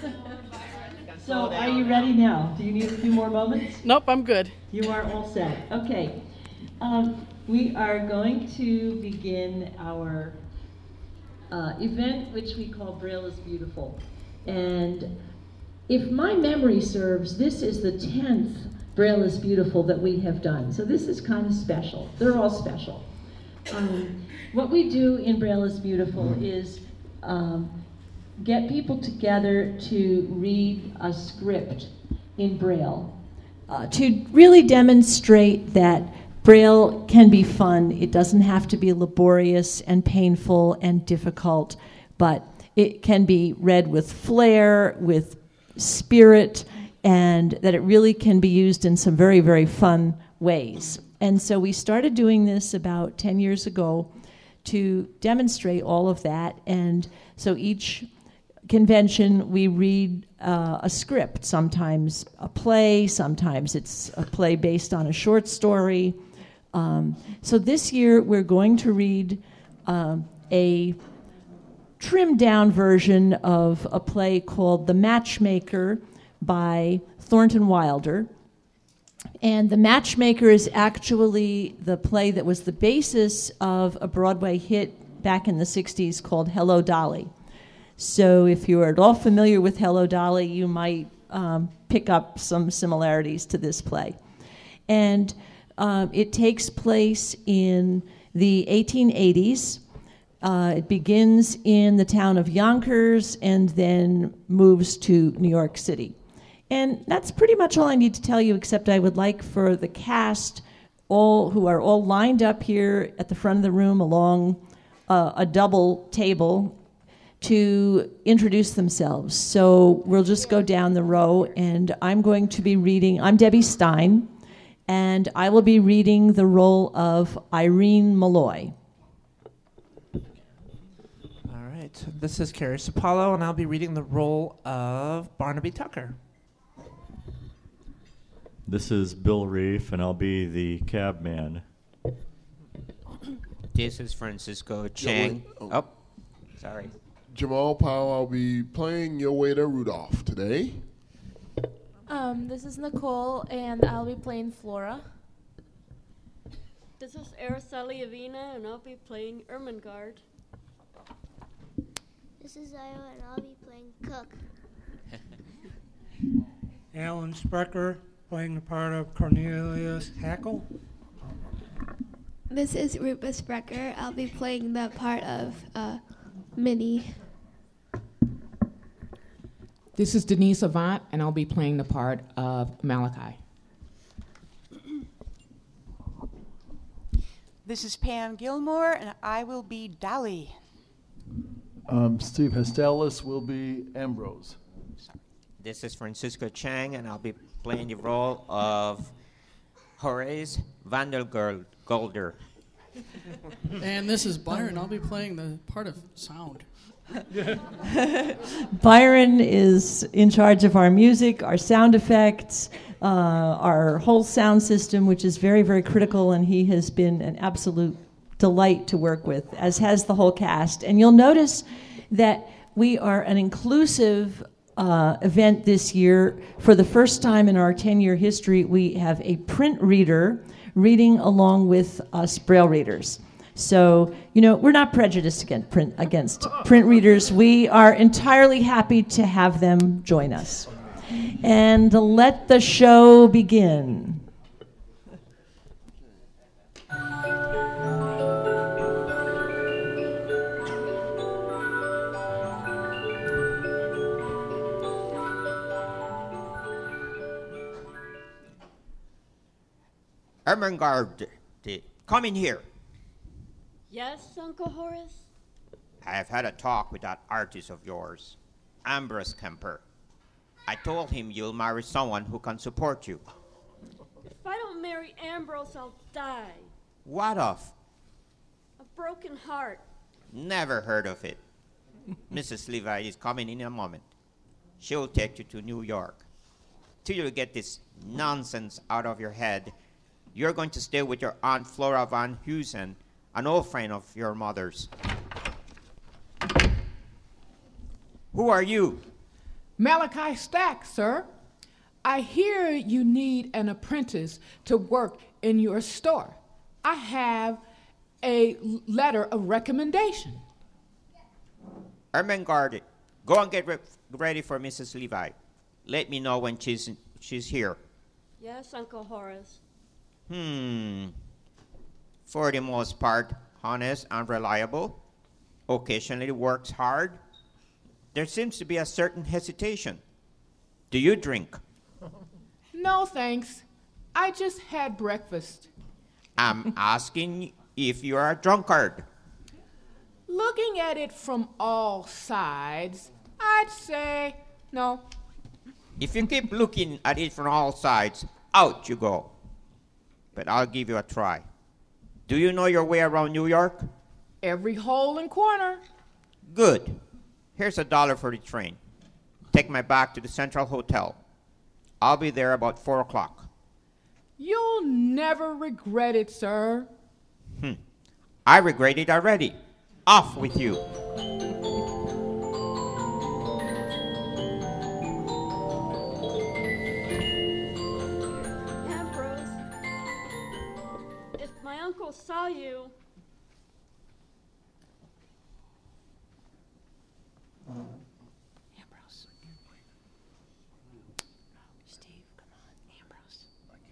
So are you ready now? Do you need a few more moments? Nope, I'm good. You are all set. Okay. We are going to begin our event, which we call Braille is Beautiful. And if my memory serves, this is the 10th Braille is Beautiful that we have done. So this is kind of special. They're all special. What we do in Braille is Beautiful is get people together to read a script in Braille to really demonstrate that Braille can be fun. It doesn't have to be laborious and painful and difficult, but it can be read with flair, with spirit, and that it really can be used in some very, very fun ways. And so we started doing this about 10 years ago to demonstrate all of that. And so each convention we read a script, sometimes a play, sometimes it's a play based on a short story. So this year we're going to read a trimmed down version of a play called The Matchmaker by Thornton Wilder. And The Matchmaker is actually the play that was the basis of a Broadway hit back in the 60s called Hello, Dolly. So if you are at all familiar with Hello, Dolly, you might pick up some similarities to this play. And it takes place in the 1880s. It begins in the town of Yonkers and then moves to New York City. And that's pretty much all I need to tell you, except I would like for the cast, all who are all lined up here at the front of the room along a double table, to introduce themselves. So we'll just go down the row, and I'm going to be reading. I'm Debbie Stein, and I will be reading the role of Irene Malloy. All right. This is Carrie Sapalo, and I'll be reading the role of Barnaby Tucker. This is Bill Reef, and I'll be the cab man. This is Francisco Chang. Oh, sorry. Jamal Powell, I'll be playing your waiter Rudolph today. This is Nicole, and I'll be playing Flora. This is Araceli Avina, and I'll be playing Ermengarde. This is Io, and I'll be playing Cook. Alan Sprecher, playing the part of Cornelius Hackle. This is Rupa Sprecher. I'll be playing the part of Minnie. This is Denise Avant, and I'll be playing the part of Malachi. This is Pam Gilmore, and I will be Dolly. Steve Hestelis will be Ambrose. This is Francisco Chang, and I'll be playing the role of Horace Vandergolder. And this is Byron. I'll be playing the part of sound. Byron is in charge of our music, our sound effects, our whole sound system, which is very, very critical, and he has been an absolute delight to work with, as has the whole cast. And you'll notice that we are an inclusive event this year. For the first time in our 10-year history, we have a print reader reading along with us Braille readers. So, we're not prejudiced against print readers. We are entirely happy to have them join us. And let the show begin. Ermengarde, come in here. Yes, Uncle Horace? I have had a talk with that artist of yours, Ambrose Kemper. I told him you'll marry someone who can support you. If I don't marry Ambrose, I'll die. What of? A broken heart. Never heard of it. Mrs. Levi is coming in a moment. She'll take you to New York. Till you get this nonsense out of your head, you're going to stay with your Aunt Flora Van Heusen, an old friend of your mother's. Who are you? Malachi Stack, sir. I hear you need an apprentice to work in your store. I have a letter of recommendation. Ermengarde, go and get ready for Mrs. Levi. Let me know when she's here. Yes, Uncle Horace. For the most part, honest and reliable. Occasionally works hard. There seems to be a certain hesitation. Do you drink? No, thanks. I just had breakfast. I'm asking if you're a drunkard. Looking at it from all sides, I'd say no. If you keep looking at it from all sides, out you go. But I'll give you a try. Do you know your way around New York? Every hole and corner. Good. Here's $1 for the train. Take my bag to the Central Hotel. I'll be there about 4 o'clock. You'll never regret it, sir. I regret it already. Off with you. Ambrose, if my uncle saw you... Ambrose. Steve, come on. Ambrose.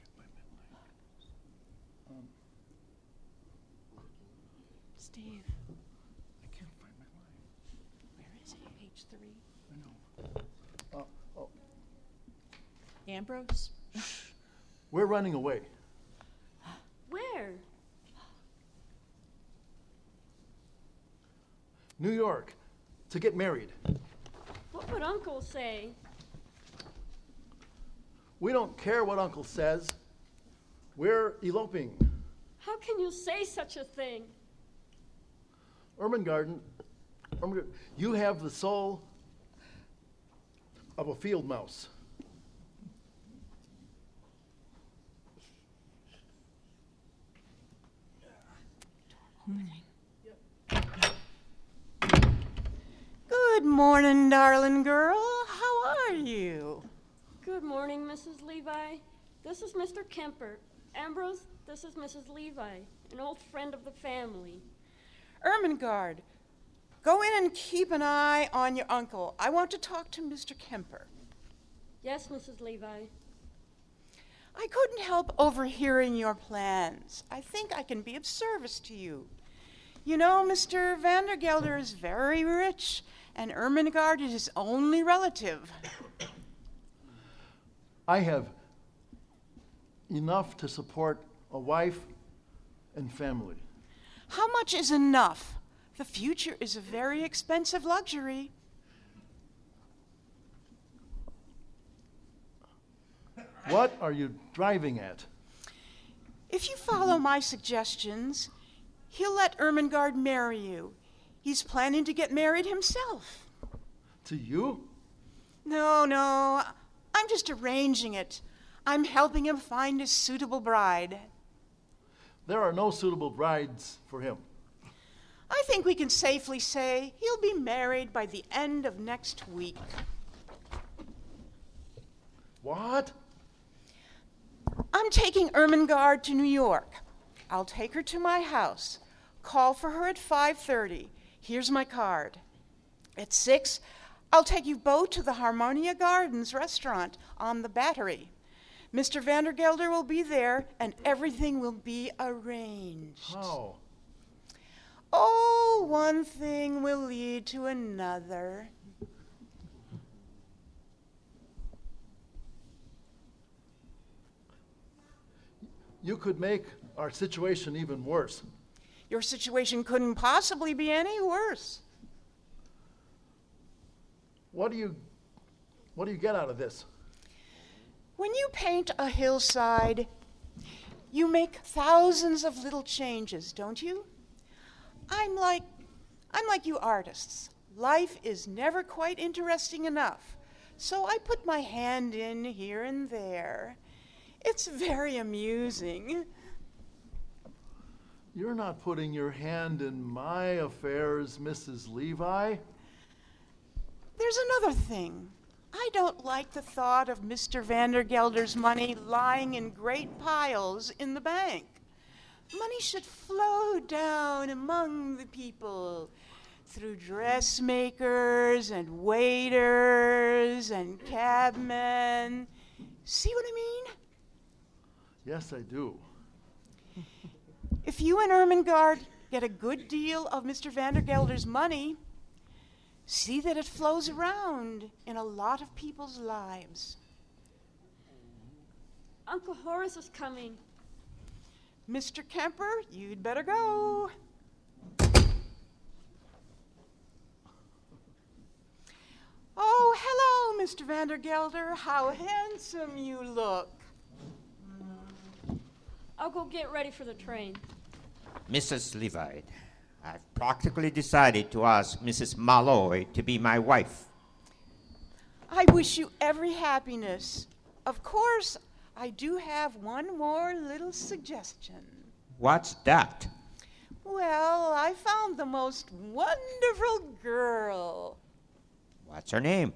Steve. I can't find my line. Where is he? Page 3. I know. Ambrose? We're running away. Where? New York. To get married. What would Uncle say? We don't care what Uncle says. We're eloping. How can you say such a thing? Ermengarde, you have the soul of a field mouse. Good morning, darling girl. How are you? Good morning, Mrs. Levi. This is Mr. Kemper. Ambrose, this is Mrs. Levi, an old friend of the family. Ermengarde, go in and keep an eye on your uncle. I want to talk to Mr. Kemper. Yes, Mrs. Levi. I couldn't help overhearing your plans. I think I can be of service to you. You know, Mr. Vandergelder is very rich, and Ermengarde is his only relative. I have enough to support a wife and family. How much is enough? The future is a very expensive luxury. What are you driving at? If you follow my suggestions, he'll let Ermengarde marry you. He's planning to get married himself. To you? No, I'm just arranging it. I'm helping him find a suitable bride. There are no suitable brides for him. I think we can safely say he'll be married by the end of next week. What? I'm taking Ermengarde to New York. I'll take her to my house. Call for her at 5:30. Here's my card. At 6, I'll take you both to the Harmonia Gardens restaurant on the Battery. Mr. Vandergelder will be there, and everything will be arranged. How? Oh, one thing will lead to another. You could make our situation even worse. Your situation couldn't possibly be any worse. What do you get out of this? When you paint a hillside, you make thousands of little changes, don't you? I'm like you artists. Life is never quite interesting enough. So I put my hand in here and there. It's very amusing. You're not putting your hand in my affairs, Mrs. Levi. There's another thing. I don't like the thought of Mr. Vandergelder's money lying in great piles in the bank. Money should flow down among the people through dressmakers and waiters and cabmen. See what I mean? Yes, I do. If you and Ermengarde get a good deal of Mr. Vandergelder's money, see that it flows around in a lot of people's lives. Uncle Horace is coming. Mr. Kemper, you'd better go. Oh, hello, Mr. Vandergelder. How handsome you look. I'll go get ready for the train. Mrs. Levite, I've practically decided to ask Mrs. Malloy to be my wife. I wish you every happiness. Of course, I do have one more little suggestion. What's that? Well, I found the most wonderful girl. What's her name?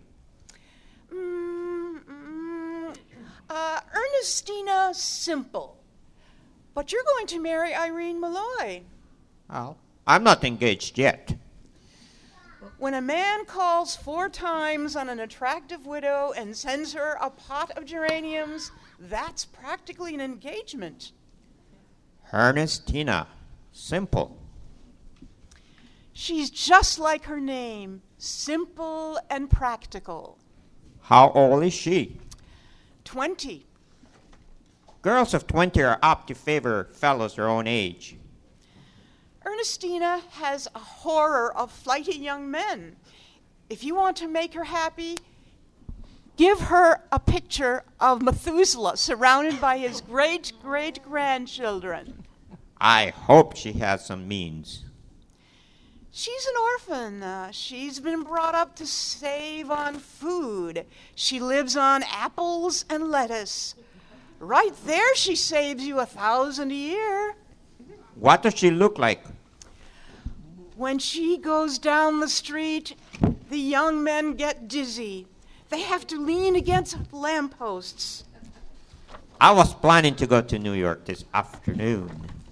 Ernestina Simple. But you're going to marry Irene Malloy. Well, I'm not engaged yet. When a man calls 4 times on an attractive widow and sends her a pot of geraniums, that's practically an engagement. Ernestina. Simple. She's just like her name, simple and practical. How old is she? 20. Girls of 20 are apt to favor fellows her own age. Ernestina has a horror of flighty young men. If you want to make her happy, give her a picture of Methuselah surrounded by his great-great-grandchildren. I hope she has some means. She's an orphan. She's been brought up to save on food. She lives on apples and lettuce. Right there, she saves you $1,000 a year. What does she look like? When she goes down the street, the young men get dizzy. They have to lean against lampposts. I was planning to go to New York this afternoon.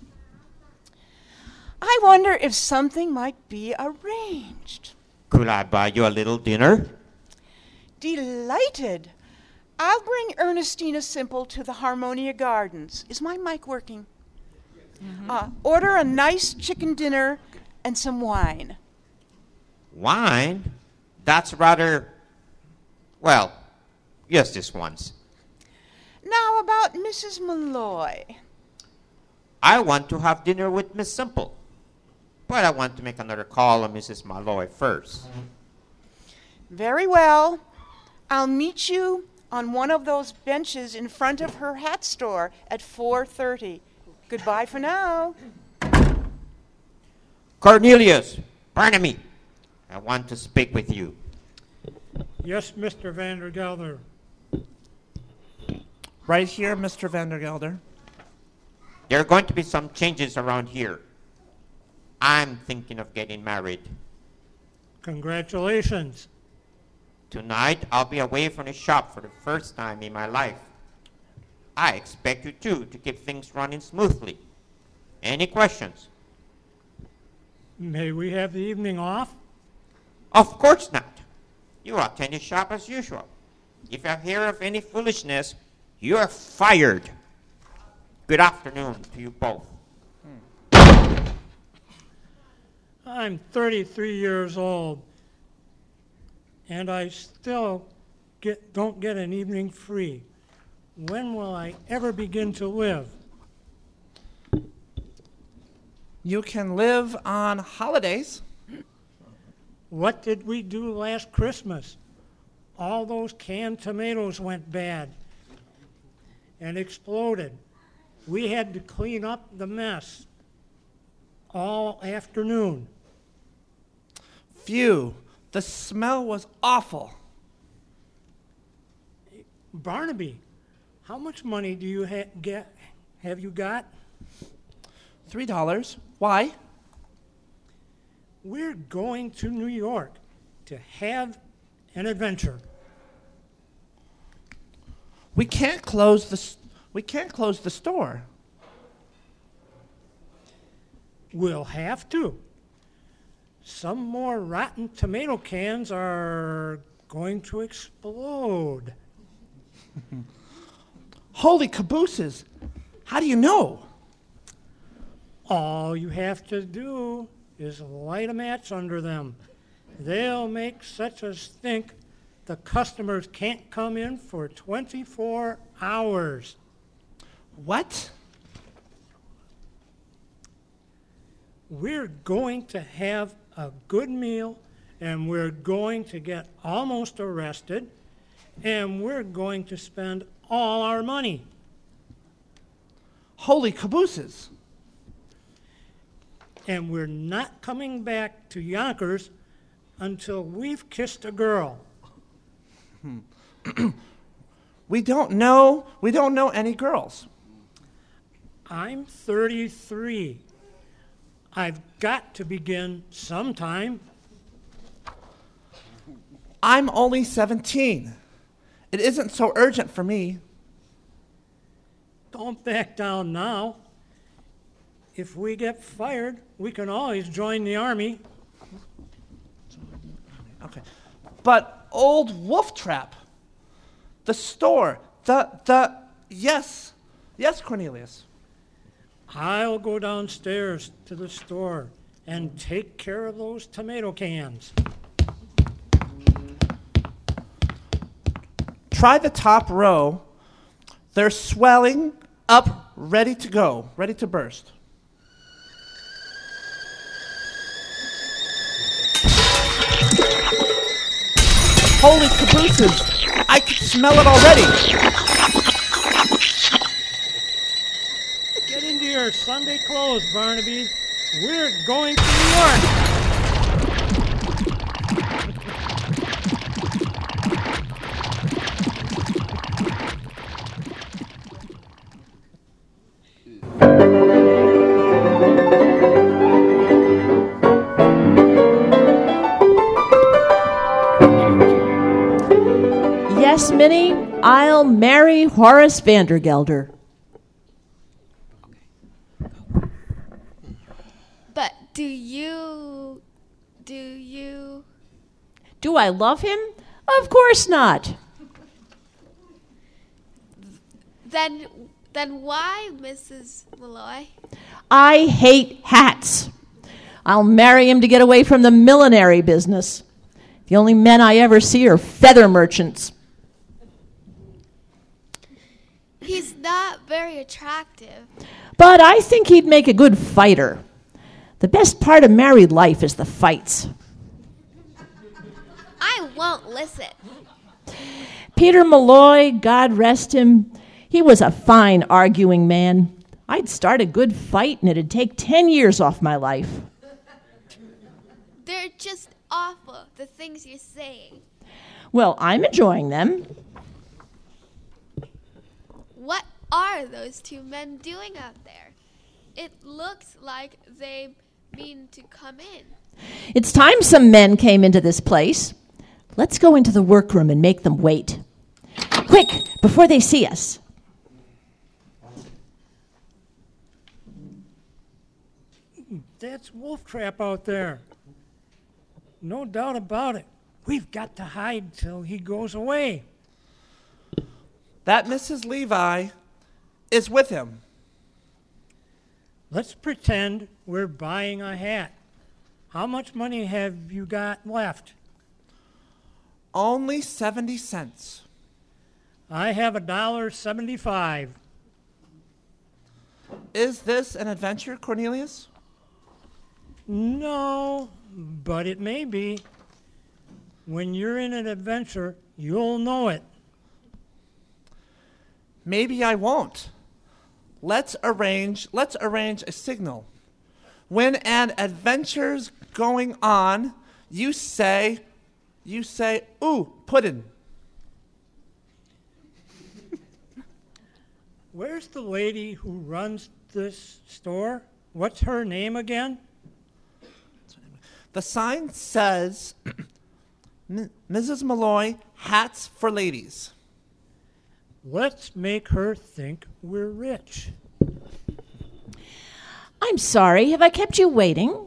I wonder if something might be arranged. Could I buy you a little dinner? Delighted. I'll bring Ernestina Simple to the Harmonia Gardens. Is my mic working? Order a nice chicken dinner and some wine. Wine? That's rather... Well, yes, this once. Now about Mrs. Malloy. I want to have dinner with Miss Simple. But I want to make another call on Mrs. Malloy first. Very well. I'll meet you on one of those benches in front of her hat store at 4:30. Goodbye for now. Cornelius, Barnaby, I want to speak with you. Yes, Mr. Vandergelder. Right here, Mr. Vandergelder. There are going to be some changes around here. I'm thinking of getting married. Congratulations. Tonight, I'll be away from the shop for the first time in my life. I expect you two to keep things running smoothly. Any questions? May we have the evening off? Of course not. You attend the shop as usual. If I hear of any foolishness, you are fired. Good afternoon to you both. I'm 33 years old, and I still don't get an evening free. When will I ever begin to live? You can live on holidays. What did we do last Christmas? All those canned tomatoes went bad and exploded. We had to clean up the mess all afternoon. Phew, the smell was awful. Barnaby, how much money do you have you got? $3. Why? We're going to New York to have an adventure. We can't close the store. We'll have to. Some more rotten tomato cans are going to explode. Holy cabooses! How do you know? All you have to do is light a match under them. They'll make such a stink the customers can't come in for 24 hours. What? We're going to have a good meal, and we're going to get almost arrested, and we're going to spend all our money. Holy cabooses! And we're not coming back to Yonkers until we've kissed a girl. We don't know any girls. I'm 33. I've got to begin sometime. I'm only 17. It isn't so urgent for me. Don't back down now. If we get fired, we can always join the army. Okay. But old Wolf Trap, the store, yes, Cornelius. I'll go downstairs to the store and take care of those tomato cans. Try the top row. They're swelling up, ready to go, ready to burst. Holy cabooses! I can smell it already! Get into your Sunday clothes, Barnaby. We're going to New York. Yes, Minnie, I'll marry Horace Vandergelder. But do I love him? Of course not. Then why, Mrs. Malloy? I hate hats. I'll marry him to get away from the millinery business. The only men I ever see are feather merchants. He's not very attractive. But I think he'd make a good fighter. The best part of married life is the fights. I won't listen. Peter Malloy, God rest him, he was a fine arguing man. I'd start a good fight and it'd take 10 years off my life. They're just awful, the things you're saying. Well, I'm enjoying them. What are those two men doing out there? It looks like they mean to come in. It's time some men came into this place. Let's go into the workroom and make them wait. Quick, before they see us. That's Wolf Trap out there. No doubt about it. We've got to hide till he goes away. That Mrs. Levi is with him. Let's pretend we're buying a hat. How much money have you got left? Only 70 cents. I have $1.75. Is this an adventure, Cornelius? No, but it may be. When you're in an adventure, you'll know it. Maybe I won't. Let's arrange a signal. When an adventure's going on, you say, ooh, puddin'. Where's the lady who runs this store? What's her name again? The sign says, Mrs. Malloy, hats for ladies. Let's make her think we're rich. I'm sorry, have I kept you waiting?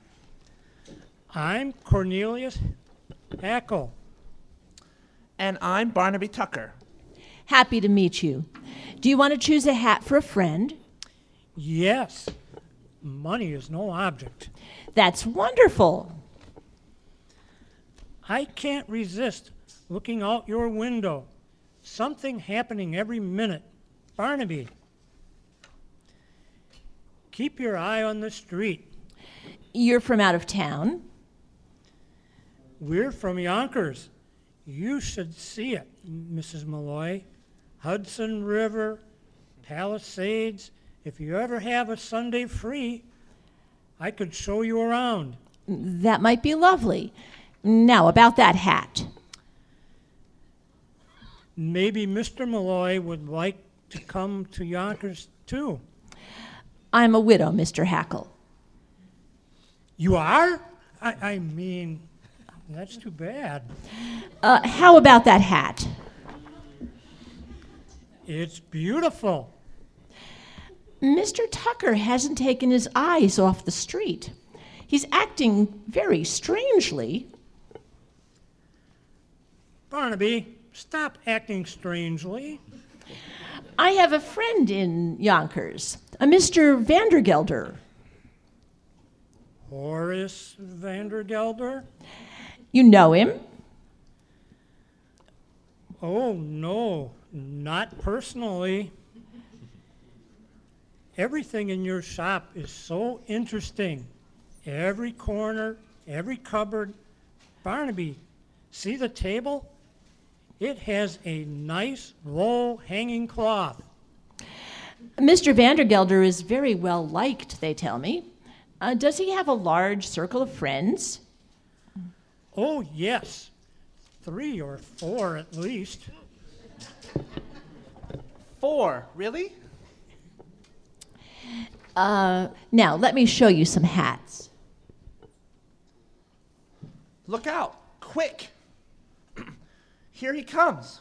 I'm Cornelius Hackle. And I'm Barnaby Tucker. Happy to meet you. Do you want to choose a hat for a friend? Yes. Money is no object. That's wonderful. I can't resist looking out your window. Something happening every minute. Barnaby, keep your eye on the street. You're from out of town? We're from Yonkers. You should see it, Mrs. Malloy. Hudson River, Palisades. If you ever have a Sunday free, I could show you around. That might be lovely. Now, about that hat. Maybe Mr. Malloy would like to come to Yonkers, too. I'm a widow, Mr. Hackle. You are? I mean, that's too bad. How about that hat? It's beautiful. Mr. Tucker hasn't taken his eyes off the street. He's acting very strangely. Barnaby, stop acting strangely. I have a friend in Yonkers, a Mr. Vandergelder. Horace Vandergelder? You know him? Oh, no, not personally. Everything in your shop is so interesting. Every corner, every cupboard. Barnaby, see the table? It has a nice, low hanging cloth. Mr. Vandergelder is very well liked, they tell me. Does he have a large circle of friends? Oh, yes. 3 or 4 at least. 4, really? Now, let me show you some hats. Look out, quick. Here he comes.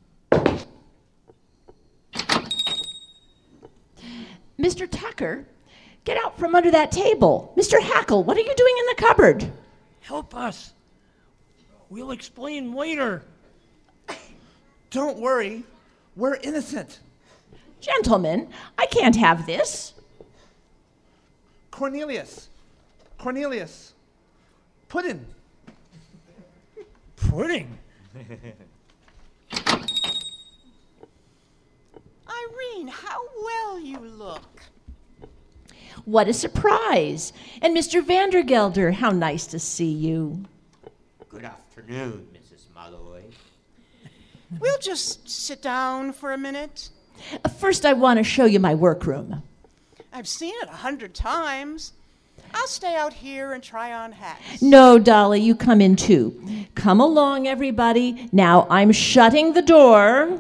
Mr. Tucker, get out from under that table. Mr. Hackle, what are you doing in the cupboard? Help us. We'll explain later. Don't worry, we're innocent. Gentlemen, I can't have this. Cornelius, pudding. Pudding? Irene, how well you look. What a surprise. And Mr. Vandergelder, how nice to see you. Good afternoon, Mrs. Malloy. We'll just sit down for a minute. First, I want to show you my workroom. I've seen it 100 times. I'll stay out here and try on hats. No, Dolly, you come in too. Come along, everybody. Now, I'm shutting the door.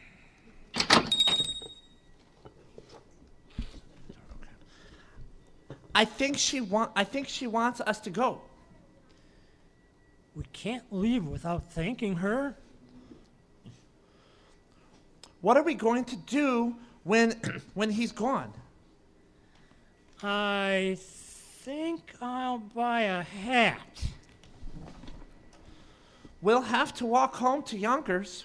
I think she wants us to go. We can't leave without thanking her. What are we going to do when he's gone? I think I'll buy a hat. We'll have to walk home to Yonkers.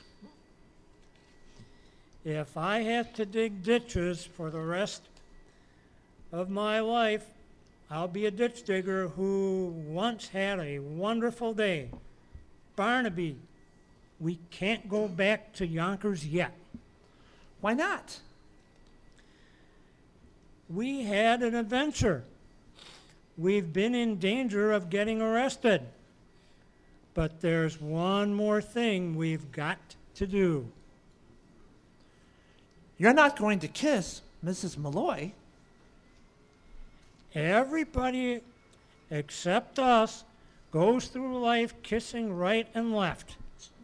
If I have to dig ditches for the rest of my life, I'll be a ditch digger who once had a wonderful day. Barnaby, we can't go back to Yonkers yet. Why not? We had an adventure. We've been in danger of getting arrested. But there's one more thing we've got to do. You're not going to kiss Mrs. Malloy. Everybody except us goes through life kissing right and left.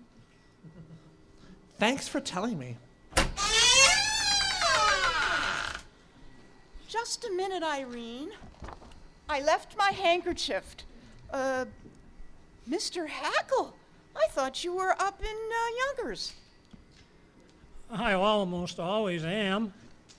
Thanks for telling me. Just a minute, Irene. I left my handkerchief. Mr. Hackle, I thought you were up in Yonkers. I almost always am.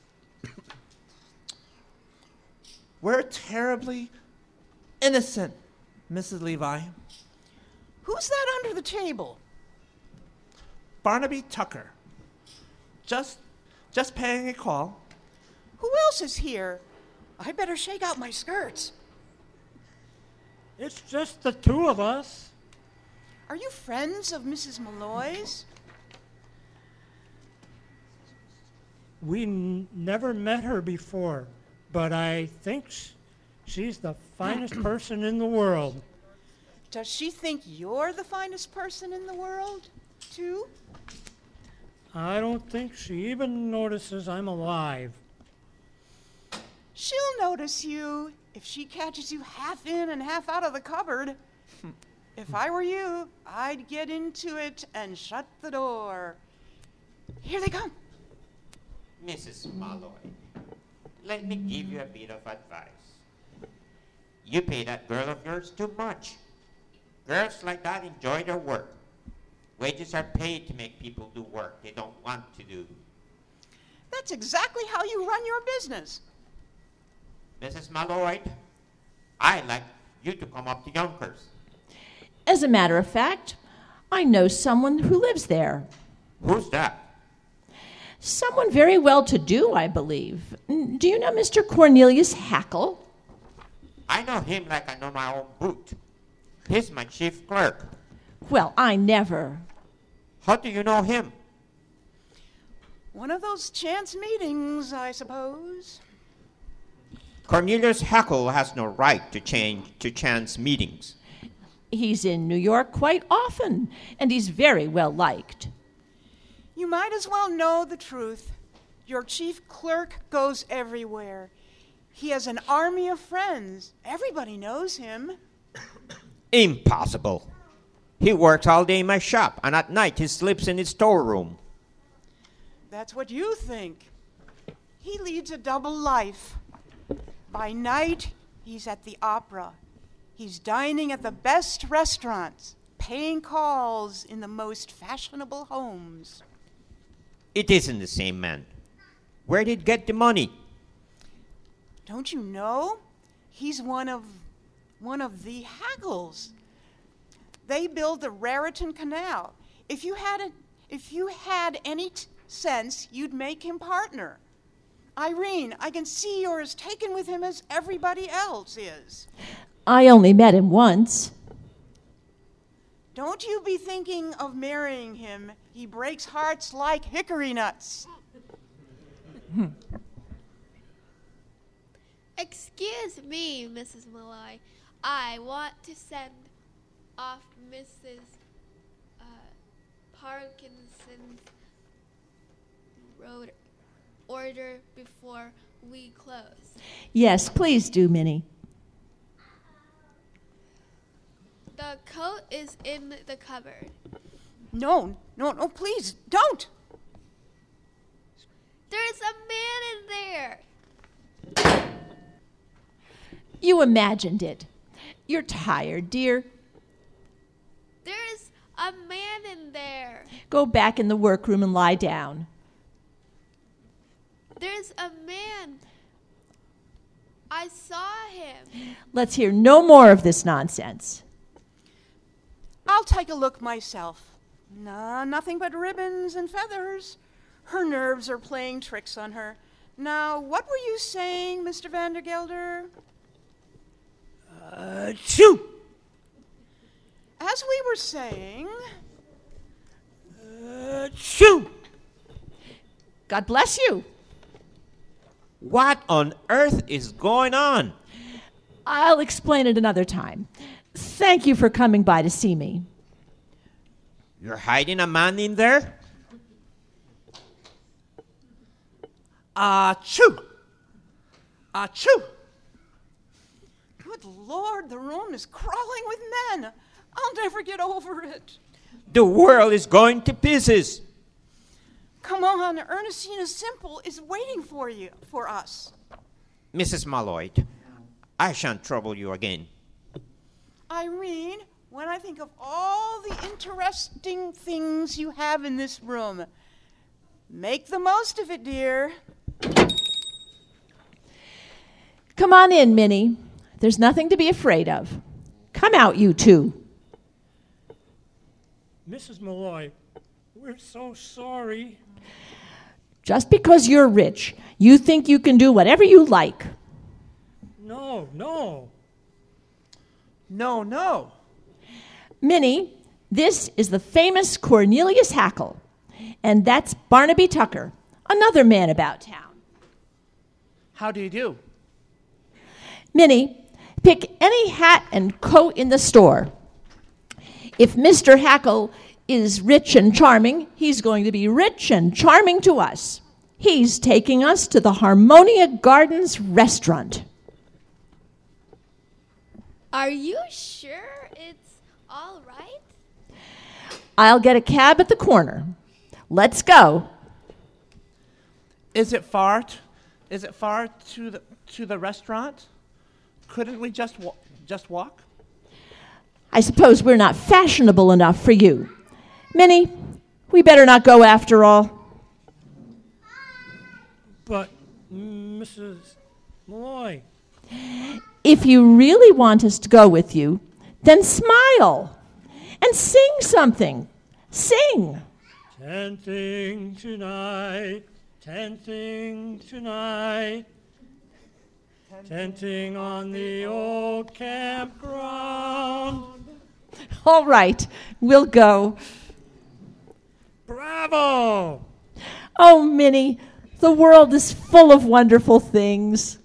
We're terribly innocent, Mrs. Levi. Who's that under the table? Barnaby Tucker. Just paying a call. Who else is here? I better shake out my skirts. It's just the two of us. Are you friends of Mrs. Malloy's? We never met her before, but I think she's the finest person in the world. Does she think you're the finest person in the world, too? I don't think she even notices I'm alive. She'll notice you if she catches you half in and half out of the cupboard. If I were you, I'd get into it and shut the door. Here they come. Mrs. Malloy, let me give you a bit of advice. You pay that girl of yours too much. Girls like that enjoy their work. Wages are paid to make people do work they don't want to do. That's exactly how you run your business. Mrs. Malloy, I'd like you to come up to Yonkers. As a matter of fact, I know someone who lives there. Who's that? Someone very well-to-do, I believe. Do you know Mr. Cornelius Hackle? I know him like I know my own boot. He's my chief clerk. Well, I never. How do you know him? One of those chance meetings, I suppose. Cornelius Hackle has no right to chance meetings. He's in New York quite often, and he's very well liked. You might as well know the truth. Your chief clerk goes everywhere. He has an army of friends. Everybody knows him. Impossible. He works all day in my shop, and at night he sleeps in his storeroom. That's what you think. He leads a double life. By night, he's at the opera. He's dining at the best restaurants, paying calls in the most fashionable homes. It isn't the same man. Where did he get the money? Don't you know? He's one of the Hackles. They build the Raritan Canal. If you had any sense, you'd make him partner. Irene, I can see you're as taken with him as everybody else is. I only met him once. Don't you be thinking of marrying him. He breaks hearts like hickory nuts. Excuse me, Mrs. Malloy. I want to send off Mrs. Parkinson's order before we close. Yes, please do, Minnie. The coat is in the cupboard. No, please, don't. There's a man in there. You imagined it. You're tired, dear. There's a man in there. Go back in the workroom and lie down. There's a man. I saw him. Let's hear no more of this nonsense. I'll take a look myself. Nothing but ribbons and feathers. Her nerves are playing tricks on her. Now, what were you saying, Mr. Vandergelder? Shoot! As we were saying... Shoot! God bless you. What on earth is going on? I'll explain it another time. Thank you for coming by to see me. You're hiding a man in there? Achoo! Achoo! Good Lord, the room is crawling with men. I'll never get over it. The world is going to pieces. Come on, Ernestina Simple is waiting for us. Mrs. Malloy, I shan't trouble you again. Irene, when I think of all the interesting things you have in this room, Make the most of it, dear. Come on in, Minnie. There's nothing to be afraid of. Come out, you two. Mrs. Malloy, we're so sorry. Just because you're rich, you think you can do whatever you like. No, no. No, no. Minnie, this is the famous Cornelius Hackle, and that's Barnaby Tucker, another man about town. How do you do? Minnie, pick any hat and coat in the store. If Mr. Hackle is rich and charming, he's going to be rich and charming to us. He's taking us to the Harmonia Gardens restaurant. Are you sure it's all right? I'll get a cab at the corner. Let's go. Is it far to the restaurant? Couldn't we just walk? I suppose we're not fashionable enough for you. Minnie, we better not go after all. But, Mrs. Malloy. If you really want us to go with you, then smile and sing something. Sing. Tenting tonight, tenting on the old campground. All right, we'll go. Bravo! Oh, Minnie, the world is full of wonderful things.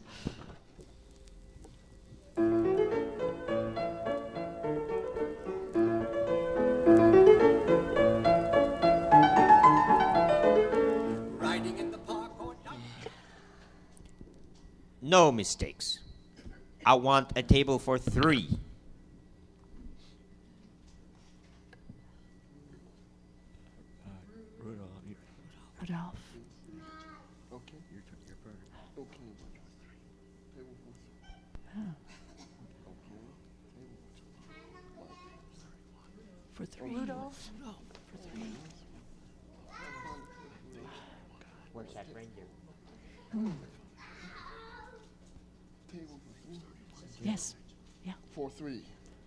No mistakes. I want a table for 3. Rudolph. Okay. Your turn. Okay. Table For 3. Rudolph. For 3. Where's that reindeer? Table for 3. Yes. Yeah. For 3.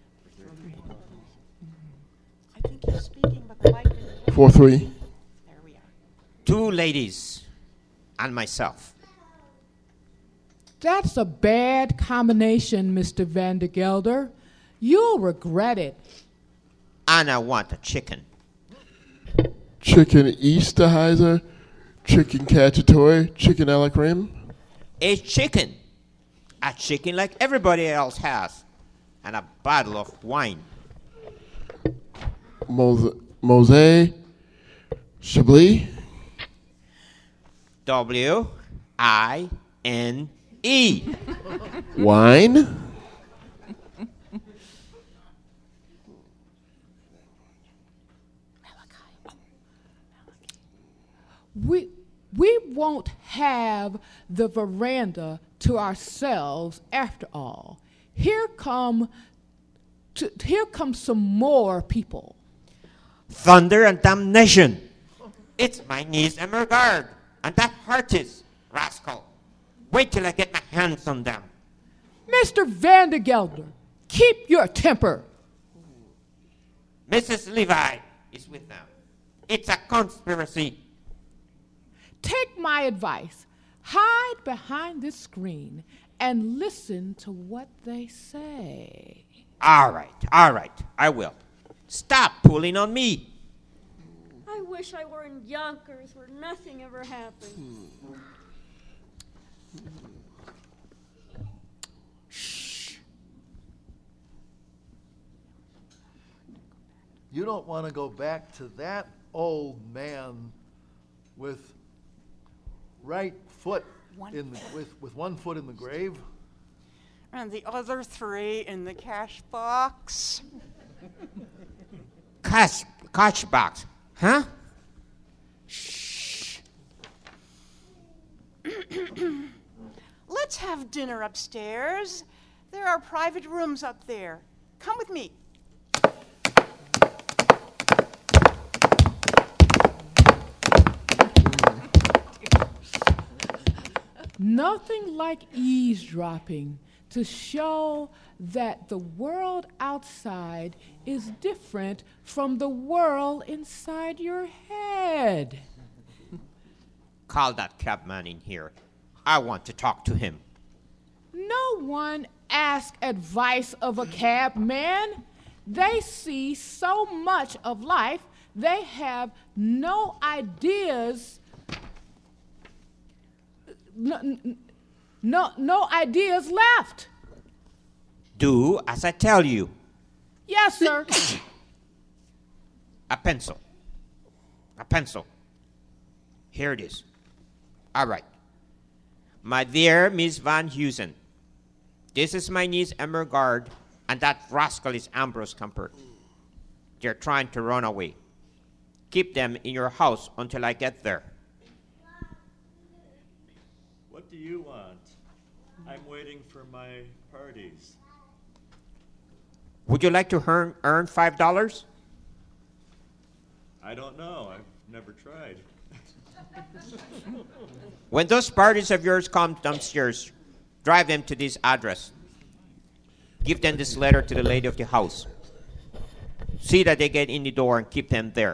I think he's speaking, but the mic didn't. For 3. There we are. 2 ladies and myself. That's a bad combination, Mr. Van der Gelder. You'll regret it. And I want a chicken. Chicken Easterheiser, chicken cacciatore, chicken a la creme. A chicken. A chicken like everybody else has. And a bottle of wine. Mosé, Chablis. W-I-N-E. Wine. We won't have the veranda to ourselves after all. Here come some more people. Thunder and damnation. It's my niece Emergard and that Hartis rascal. Wait till I get my hands on them. Mr. Van der Gelder, keep your temper. Mrs. Levi is with them. It's a conspiracy. Take my advice. Hide behind this screen and listen to what they say. All right, I will. Stop pulling on me. I wish I were in Yonkers where nothing ever happened. Shh. You don't want to go back to that old man with right foot with 1 foot in the grave. And the other 3 in the cash box. Cash box, huh? Shh. Let's have dinner upstairs. There are private rooms up there. Come with me. Nothing like eavesdropping to show that the world outside is different from the world inside your head. Call that cabman in here. I want to talk to him. No one asks advice of a cabman. They see so much of life, they have no ideas. No ideas left. Do as I tell you. Yes, sir. A pencil. A pencil. Here it is. All right. My dear Miss Van Heusen, this is my niece Emmergard, and that rascal is Ambrose Kemper. They're trying to run away. Keep them in your house until I get there. What do you want? I'm waiting for my parties. Would you like to earn $5? I don't know. I've never tried. When those parties of yours come downstairs, drive them to this address. Give them this letter to the lady of the house. See that they get in the door and keep them there.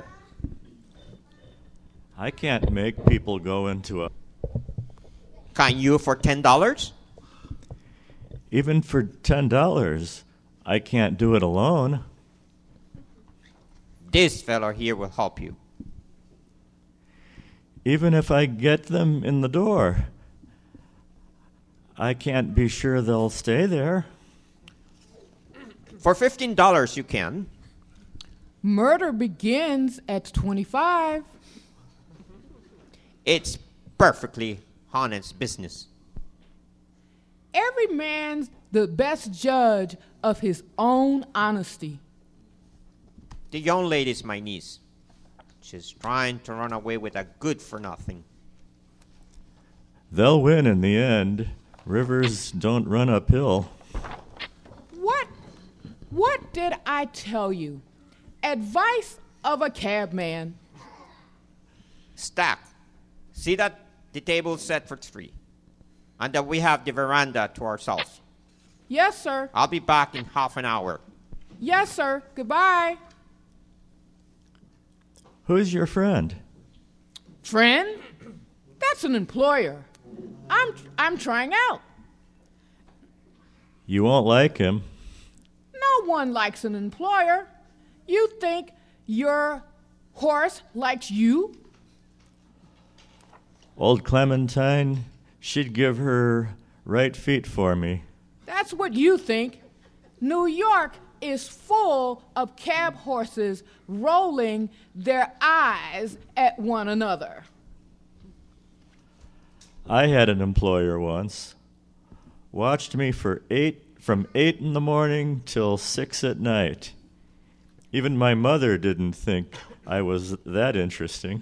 I can't make people go into a... Can you for $10? Even for $10, I can't do it alone. This fellow here will help you. Even if I get them in the door, I can't be sure they'll stay there. For $15 you can. Murder begins at 25. It's perfectly honest business. Every man's the best judge of his own honesty. The young lady's my niece. She's trying to run away with a good-for-nothing. They'll win in the end. Rivers don't run uphill. What did I tell you? Advice of a cabman. Stack. See that the table's set for 3. And that we have the veranda to ourselves. Yes, sir. I'll be back in half an hour. Yes, sir. Goodbye. Who's your friend? Friend? That's an employer. I'm trying out. You won't like him. No one likes an employer. You think your horse likes you? Old Clementine, she'd give her right feet for me. That's what you think. New York is full of cab horses rolling their eyes at one another. I had an employer once. Watched me from 8 in the morning till 6 at night. Even my mother didn't think I was that interesting.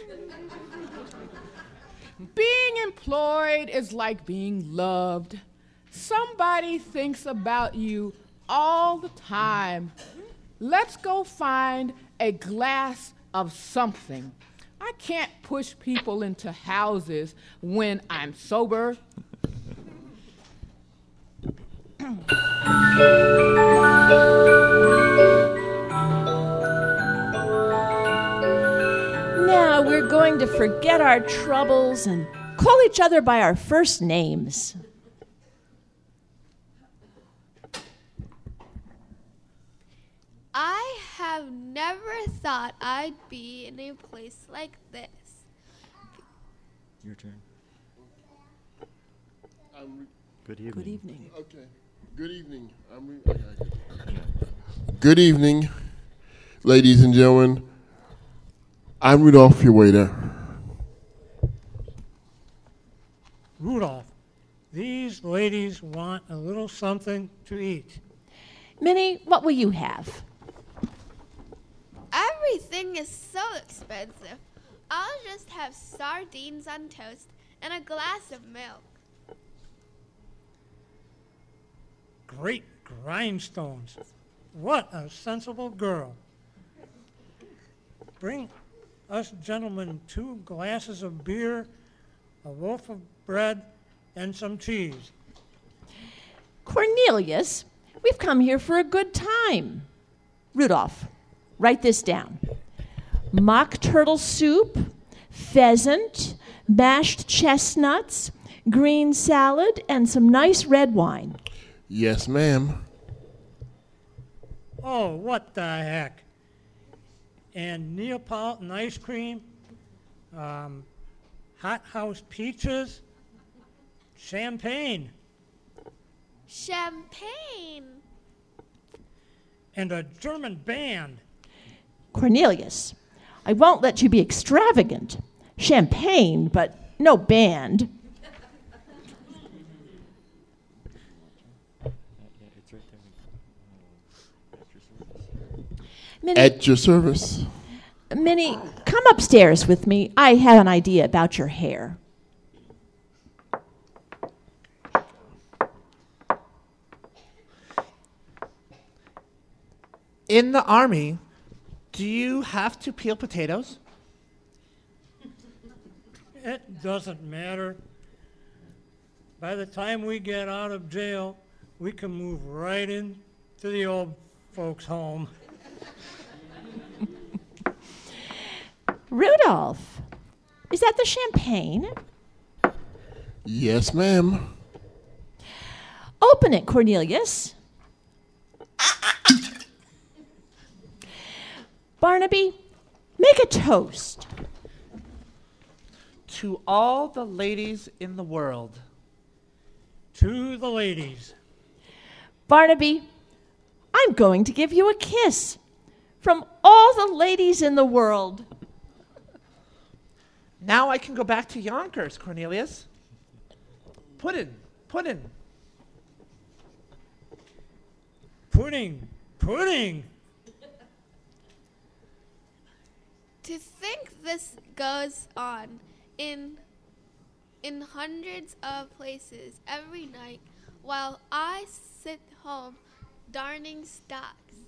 Being employed is like being loved. Somebody thinks about you all the time. Let's go find a glass of something. I can't push people into houses when I'm sober. Now we're going to forget our troubles and call each other by our first names. I have never thought I'd be in a place like this. Your turn. Good evening. Good evening. Okay. Good evening. Good evening, ladies and gentlemen. I'm Rudolph, your waiter. Rudolph, these ladies want a little something to eat. Minnie, what will you have? Everything is so expensive. I'll just have sardines on toast and a glass of milk. Great grindstones. What a sensible girl. Bring us gentlemen 2 glasses of beer, a loaf of bread, and some cheese. Cornelius, we've come here for a good time. Rudolph, write this down. Mock turtle soup, pheasant, mashed chestnuts, green salad, and some nice red wine. Yes, ma'am. Oh, what the heck? And Neapolitan ice cream, hot house peaches, champagne, Champagne. and a German band. Cornelius, I won't let you be extravagant. Champagne, but no band. At your service. Minnie, come upstairs with me. I have an idea about your hair. In the Army, do you have to peel potatoes? It doesn't matter. By the time we get out of jail, we can move right in to the old folks' home. Rudolph, is that the champagne? Yes, ma'am. Open it, Cornelius. Barnaby, make a toast. To all the ladies in the world. To the ladies. Barnaby, I'm going to give you a kiss from all the ladies in the world. Now I can go back to Yonkers, Cornelius. Pudding. Pudding. To think this goes on in hundreds of places every night while I sit home darning stocks.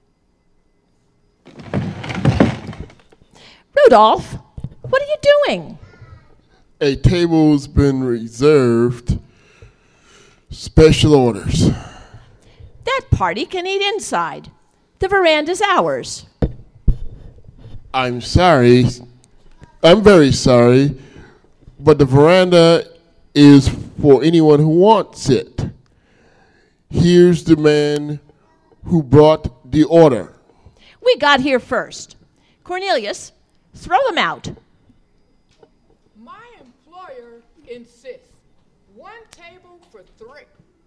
Rudolph, what are you doing? A table's been reserved. Special orders. That party can eat inside. The veranda's ours. I'm sorry. I'm very sorry, but the veranda is for anyone who wants it. Here's the man who brought the order. We got here first. Cornelius, throw them out. My employer insists. 1 table for 3.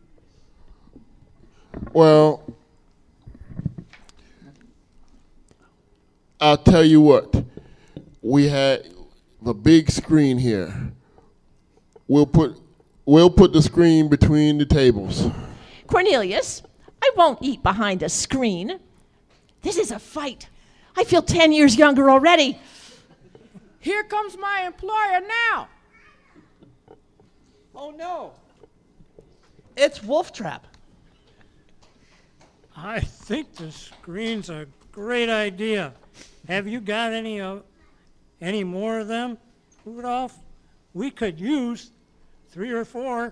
Well, I'll tell you what. We had the big screen here. We'll put the screen between the tables. Cornelius, I won't eat behind a screen. This is a fight. I feel 10 years younger already. Here comes my employer now. Oh, no. It's Wolf Trap. I think the screen's a great idea. Have you got any more of them, Rudolph? We could use 3 or 4.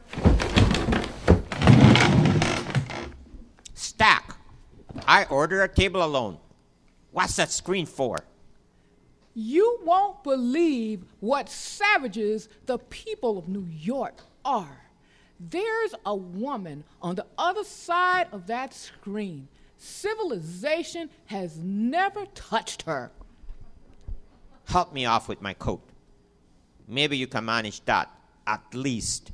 Stack. I order a table alone. What's that screen for? You won't believe what savages the people of New York are. There's a woman on the other side of that screen. Civilization has never touched her. Help me off with my coat. Maybe you can manage that, at least.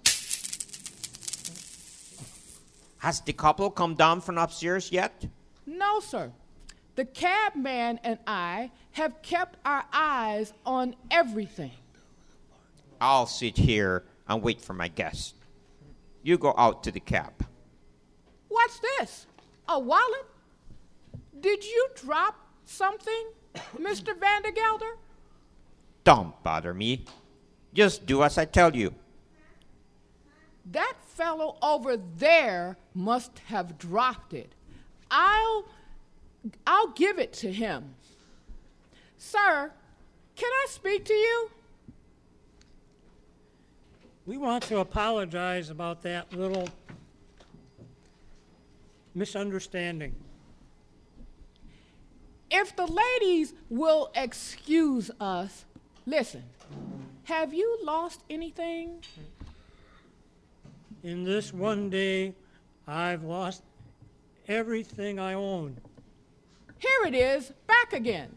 Has the couple come down from upstairs yet? No, sir. The cabman and I have kept our eyes on everything. I'll sit here and wait for my guest. You go out to the cab. What's this? A wallet? Did you drop something, Mr. Vandergelder? Don't bother me. Just do as I tell you. That fellow over there must have dropped it. I'll give it to him. Sir, can I speak to you? We want to apologize about that little misunderstanding. If the ladies will excuse us, listen, have you lost anything? In this one day, I've lost everything I own. Here it is, back again.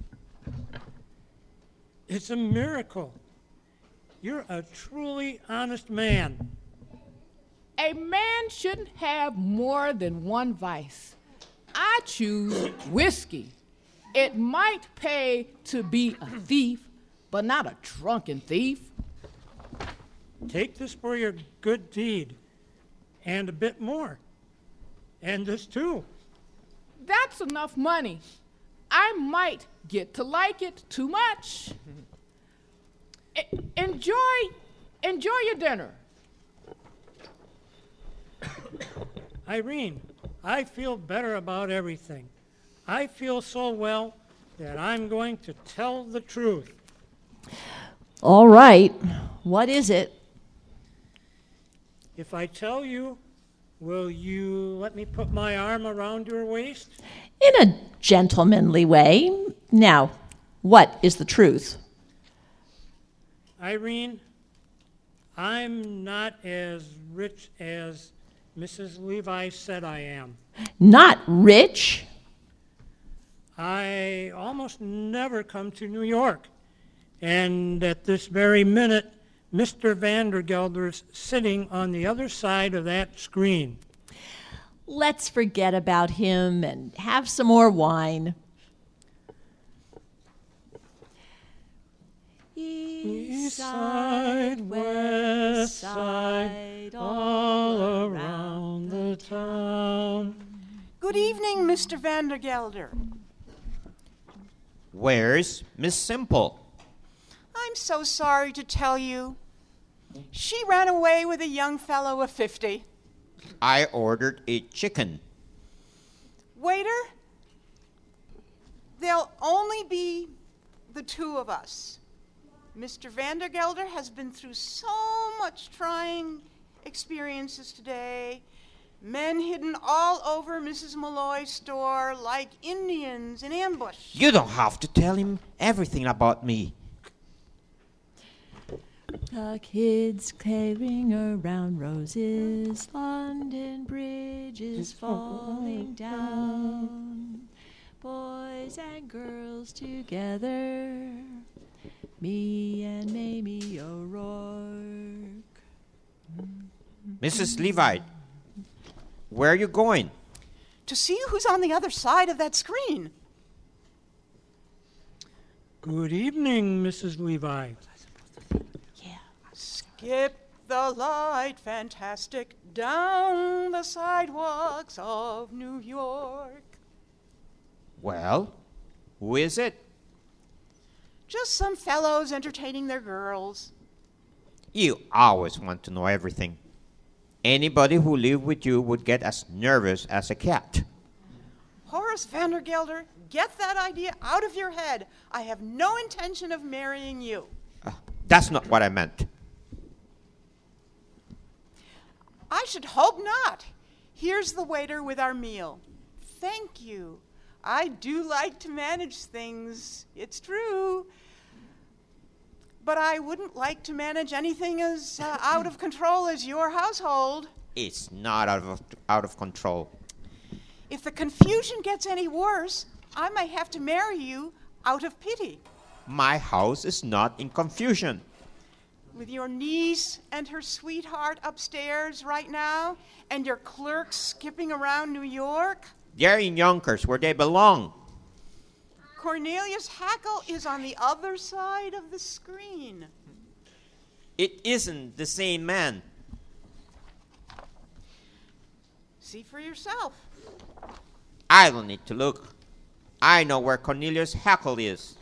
It's a miracle. You're a truly honest man. A man shouldn't have more than one vice. I choose whiskey. It might pay to be a thief, but not a drunken thief. Take this for your good deed, and a bit more. And this too. That's enough money. I might get to like it too much. Enjoy your dinner. Irene, I feel better about everything. I feel so well that I'm going to tell the truth. All right. What is it? If I tell you, will you let me put my arm around your waist? In a gentlemanly way. Now, what is the truth? Irene, I'm not as rich as Mrs. Levi said I am. Not rich? I almost never come to New York. And at this very minute, Mr. Vandergelder's sitting on the other side of that screen. Let's forget about him and have some more wine. East side, west side, all around the town. Good evening, Mr. Vandergelder. Where's Miss Simple? I'm so sorry to tell you. She ran away with a young fellow of 50. I ordered a chicken. Waiter, there'll only be the two of us. Mr. Vandergelder has been through so much trying experiences today. Men hidden all over Mrs. Malloy's store like Indians in ambush. You don't have to tell him everything about me. The kids carrying around roses, London Bridge is falling down. Boys and girls together, me and Mamie O'Rourke. Mrs. Levi, where are you going? To see who's on the other side of that screen. Good evening, Mrs. Levi. Skip the light, fantastic, down the sidewalks of New York. Well, who is it? Just some fellows entertaining their girls. You always want to know everything. Anybody who lived with you would get as nervous as a cat. Horace Vandergelder, get that idea out of your head. I have no intention of marrying you. That's not what I meant. I should hope not. Here's the waiter with our meal. Thank you. I do like to manage things, it's true. But I wouldn't like to manage anything as out of control as your household. It's not out of control. If the confusion gets any worse, I may have to marry you out of pity. My house is not in confusion. With your niece and her sweetheart upstairs right now, and your clerks skipping around New York. They're in Yonkers, where they belong. Cornelius Hackle is on the other side of the screen. It isn't the same man. See for yourself. I don't need to look. I know where Cornelius Hackle is.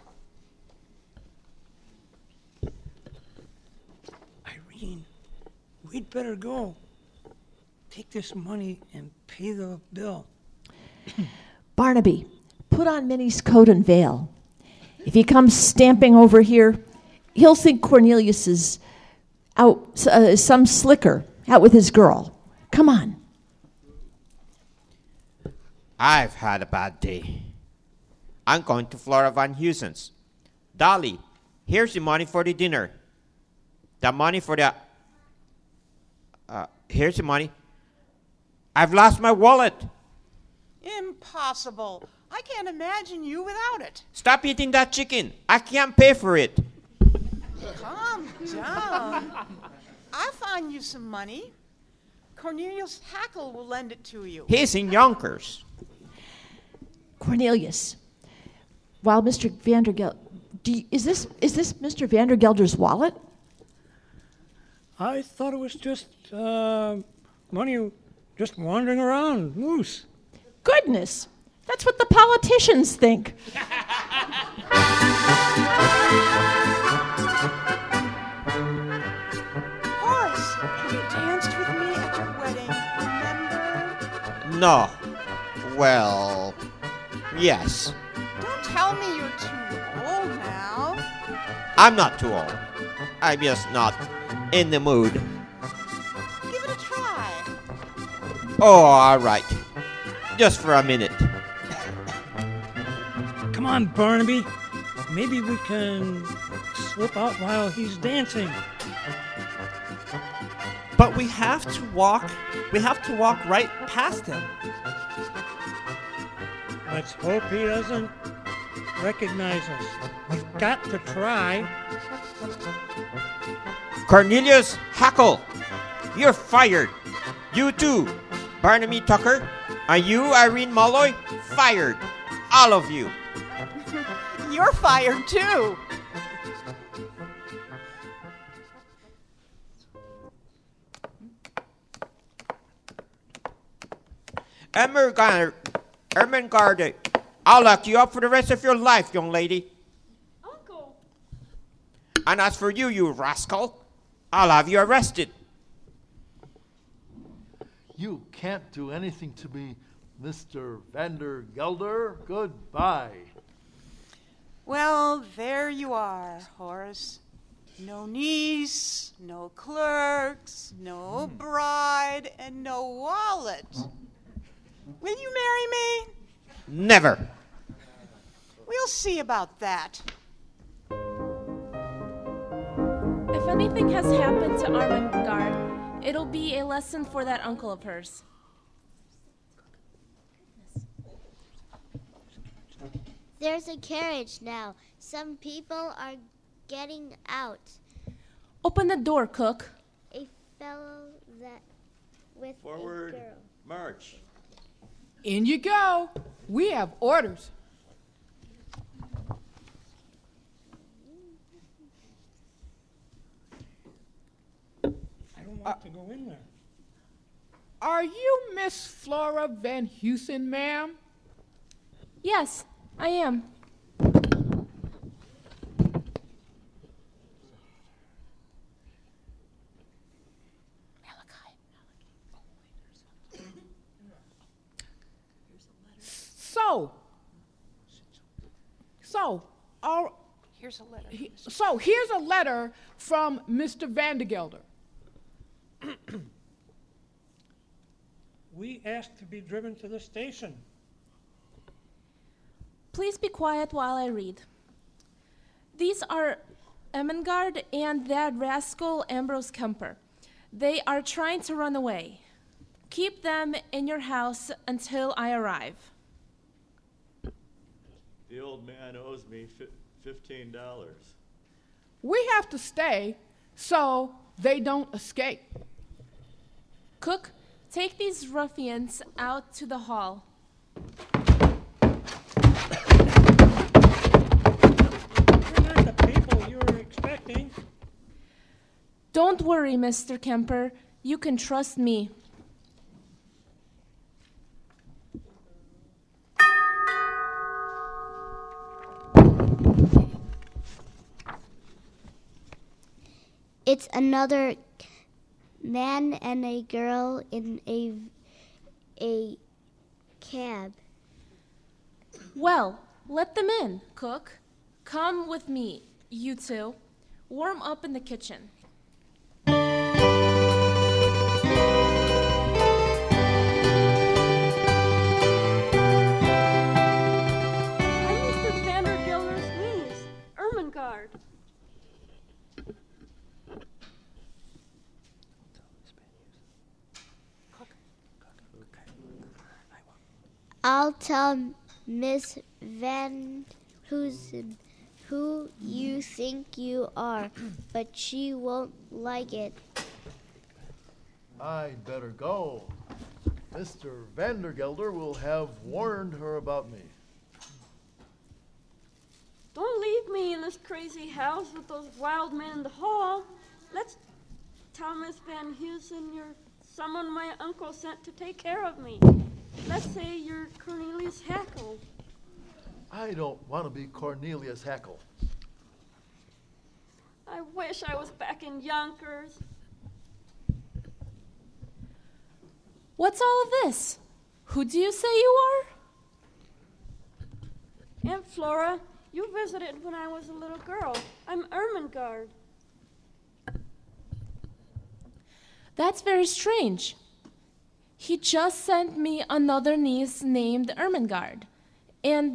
Irene, we'd better go. Take this money and pay the bill. Barnaby, put on Minnie's coat and veil. If he comes stamping over here, he'll think Cornelius is out, some slicker, out with his girl. Come on. I've had a bad day. I'm going to Flora Van Heusen's. Dolly, here's the money for the dinner. The money for the... here's the money. I've lost my wallet. Impossible. I can't imagine you without it. Stop eating that chicken. I can't pay for it. Calm down. I'll find you some money. Cornelius Hackle will lend it to you. He's in Yonkers. Cornelius, while Mr. Vandergeld, is this Mr. Vandergelder's wallet? I thought it was just money just wandering around, loose. Goodness, that's what the politicians think. Horace, you danced with me at your wedding, remember? No. Well, yes. Don't tell me you're too old now. I'm not too old. I'm just not in the mood. Give it a try. Oh, all right. Just for a minute. Come on, Barnaby. Maybe we can slip out while he's dancing. But we have to walk right past him. Let's hope he doesn't recognize us. We've got to try. Cornelius Hackle, you're fired. You too, Barnaby Tucker. And you, Irene Molloy, fired. All of you. You're fired too. Ermengarde, I'll lock you up for the rest of your life, young lady. Uncle. And as for you, you rascal, I'll have you arrested. You can't do anything to me, Mr. Vandergelder. Goodbye. Well, there you are, Horace. No niece, no clerks, no bride, and no wallet. Will you marry me? Never. We'll see about that. If anything has happened to Armengard, it'll be a lesson for that uncle of hers. There's a carriage now. Some people are getting out. Open the door, cook. A fellow that with Forward, a girl. march. In you go. We have orders. I don't want to go in there. Are you Miss Flora Van Heusen, ma'am? Yes, I am. Here's a letter. Here's a letter from Mr. Vandergelder. We asked to be driven to the station. Please be quiet while I read. These are Ermengarde and that rascal Ambrose Kemper. They are trying to run away. Keep them in your house until I arrive. The old man owes me $15. We have to stay so they don't escape. Cook, take these ruffians out to the hall. They're not the people you were expecting. Don't worry, Mr. Kemper. You can trust me. It's another man and a girl in a cab. Well, let them in, Cook. Come with me, you two. Warm up in the kitchen. Ermengarde. I'll tell Miss Van Heusen who you think you are, but she won't like it. I'd better go. Mr. Vandergelder will have warned her about me. Don't leave me in this crazy house with those wild men in the hall. Let's tell Miss Van Heusen you're someone my uncle sent to take care of me. Let's say you're Cornelius Hackle. I don't want to be Cornelius Hackle. I wish I was back in Yonkers. What's all of this? Who do you say you are? Aunt Flora, you visited when I was a little girl. I'm Ermengarde. That's very strange. He just sent me another niece named Ermengarde. And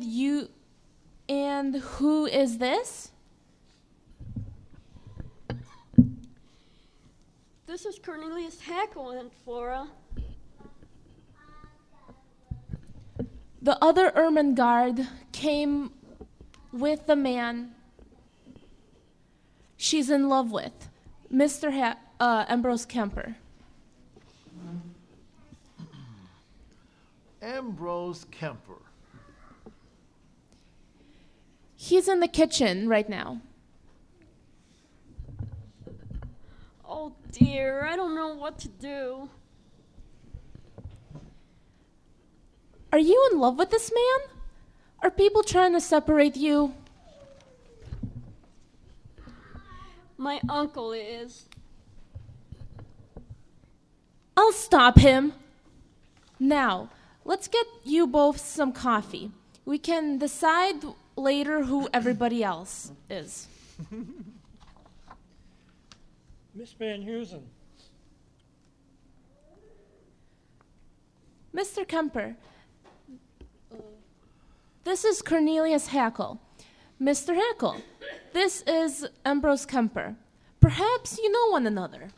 who is this? This is Cornelius Hackle, Aunt Flora. The other Ermengarde came with the man she's in love with, Mr. Ambrose Kemper. Ambrose Kemper. He's in the kitchen right now. Oh dear, I don't know what to do. Are you in love with this man? Are people trying to separate you? My uncle is. I'll stop him. Now, let's get you both some coffee. We can decide later who everybody else is. Miss Van Heusen. Mr. Kemper, this is Cornelius Hackle. Mr. Hackle, this is Ambrose Kemper. Perhaps you know one another.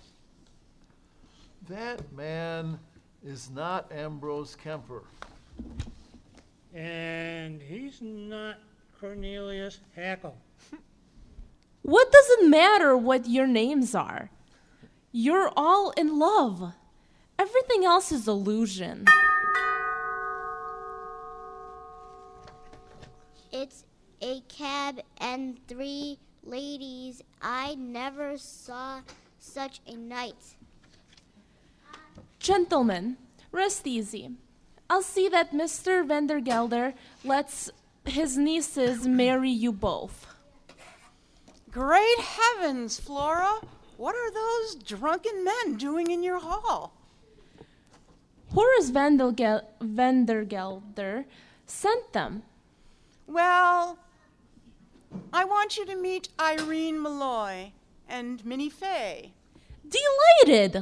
That man is not Ambrose Kemper. And he's not Cornelius Hackle. What does it matter what your names are? You're all in love. Everything else is illusion. It's a cab and 3 ladies. I never saw such a night. Gentlemen, rest easy. I'll see that Mr. Vandergelder lets his nieces marry you both. Great heavens, Flora! What are those drunken men doing in your hall? Horace Vandergelder sent them. Well, I want you to meet Irene Malloy and Minnie Fay. Delighted!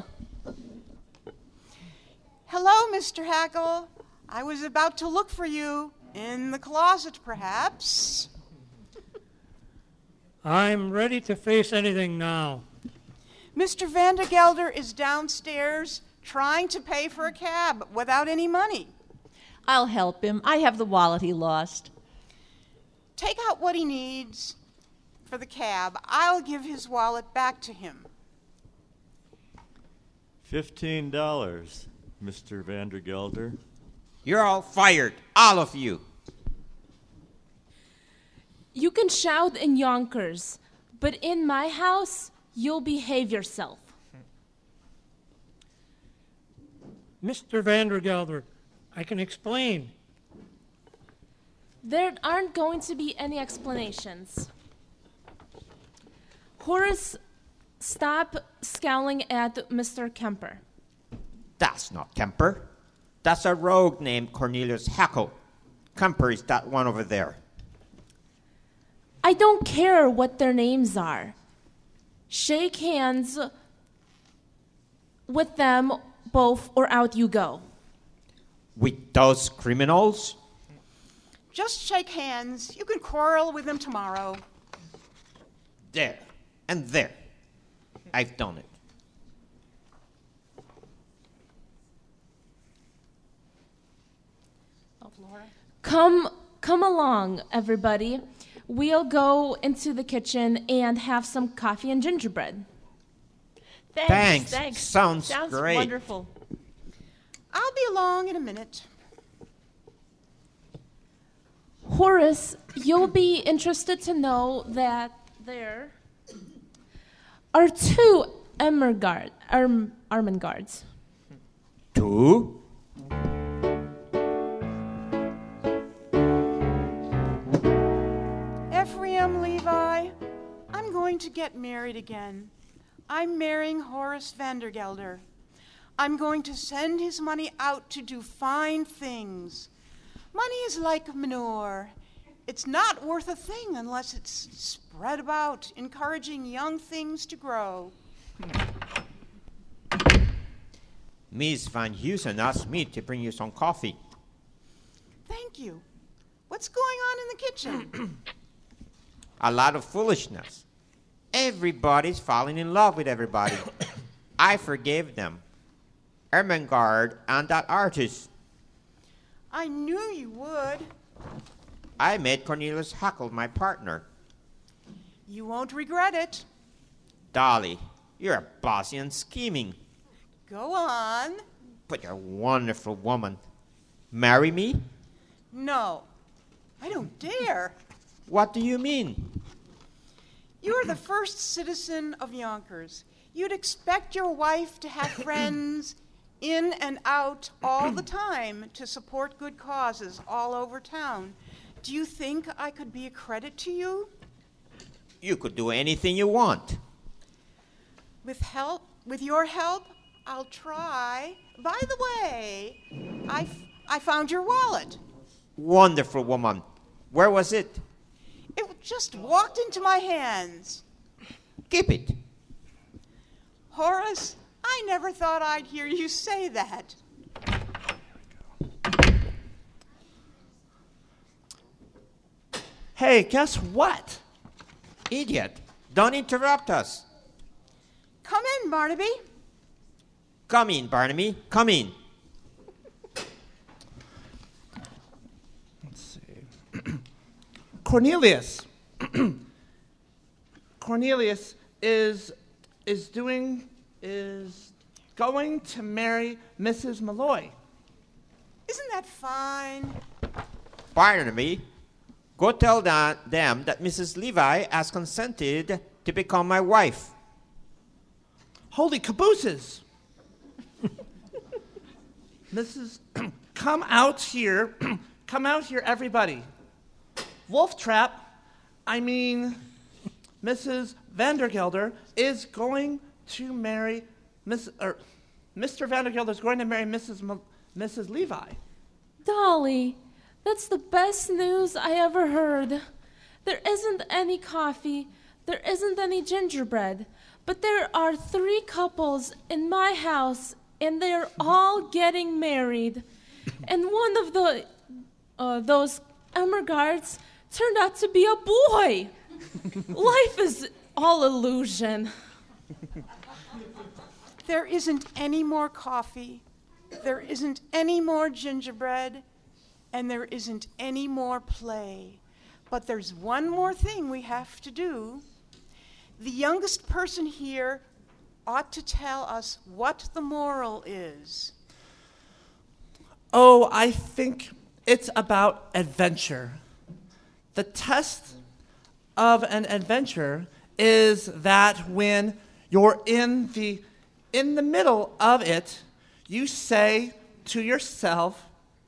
Hello, Mr. Hackle. I was about to look for you. In the closet, perhaps. I'm ready to face anything now. Mr. Vandergelder is downstairs trying to pay for a cab without any money. I'll help him. I have the wallet he lost. Take out what he needs for the cab. I'll give his wallet back to him. $15, Mr. Vandergelder. You're all fired, all of you. You can shout in Yonkers, but in my house, you'll behave yourself. Mr. Vandergelder, I can explain. There aren't going to be any explanations. Horace, stop scowling at Mr. Kemper. That's not Kemper. That's a rogue named Cornelius Hackle. Kemper is that one over there. I don't care what their names are. Shake hands with them both or out you go. With those criminals? Just shake hands. You can quarrel with them tomorrow. there, and there. I've done it. Come along, everybody. We'll go into the kitchen and have some coffee and gingerbread. Thanks. Sounds great. Wonderful. I'll be along in a minute. Horace, you'll be interested to know that there are two Ermengardes. Two? Ephraim, Levi, I'm going to get married again. I'm marrying Horace Vandergelder. I'm going to send his money out to do fine things. Money is like manure. It's not worth a thing unless it's spread about, encouraging young things to grow. Miss Van Heusen asked me to bring you some coffee. Thank you. What's going on in the kitchen? A lot of foolishness. Everybody's falling in love with everybody. I forgave them. Ermengarde and that artist. I knew you would. I made Cornelius Hackle my partner. You won't regret it. Dolly, you're bossy and scheming. Go on. But you're a wonderful woman. Marry me? No, I don't dare. What do you mean? You're the first citizen of Yonkers. You'd expect your wife to have friends in and out all the time to support good causes all over town. Do you think I could be a credit to you? You could do anything you want. With your help, I'll try. By the way, I found your wallet. Wonderful woman. Where was it? It just walked into my hands. Keep it. Horace, I never thought I'd hear you say that. Hey, guess what? Idiot. Don't interrupt us. Come in, Barnaby. Come in, Barnaby. Come in. Let's see. Cornelius. Cornelius is going to marry Mrs. Malloy. Isn't that fine? Barnaby, go tell them that Mrs. Levi has consented to become my wife. Holy cabooses! Come out here, everybody. Wolf Trap, Mrs. Vandergelder is going to marry Mr. Vandergelder is going to marry Mrs. Levi. Dolly, that's the best news I ever heard. There isn't any coffee, there isn't any gingerbread, but there are 3 couples in my house, and they're all getting married. And one of those Ermengardes turned out to be a boy. Life is all illusion. There isn't any more coffee, there isn't any more gingerbread, and there isn't any more play. But there's one more thing we have to do. The youngest person here ought to tell us what the moral is. Oh, I think it's about adventure. The test of an adventure is that when you're in the middle of it, you say to yourself,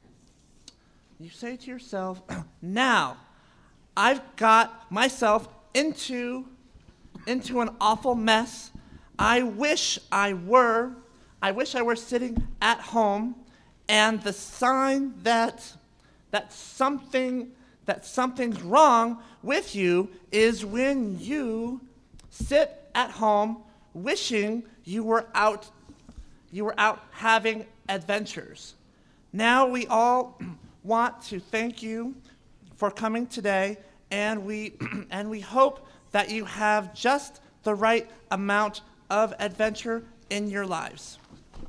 now, I've got myself into an awful mess. I wish I were sitting at home, and the sign that something's wrong with you is when you sit at home wishing you were out having adventures. Now we all want to thank you for coming today, and we hope that you have just the right amount of adventure in your lives.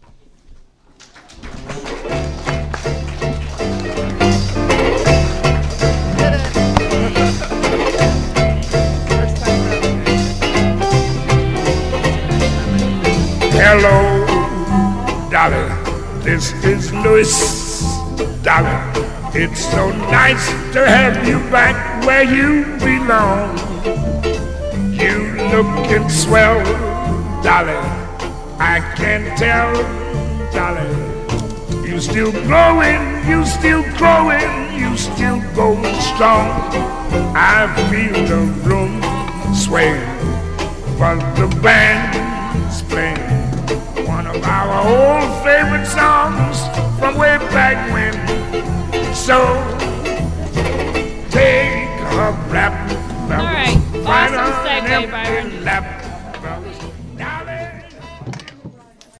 Hello, Dolly, this is Louis. Dolly, it's so nice to have you back where you belong. You looking swell, Dolly, I can tell, Dolly. You still growing, you still growing, you still going strong. I feel the room sway, but the band's playing one of our old favorite songs from way back when. So take a rap. All right, awesome segue, Byron.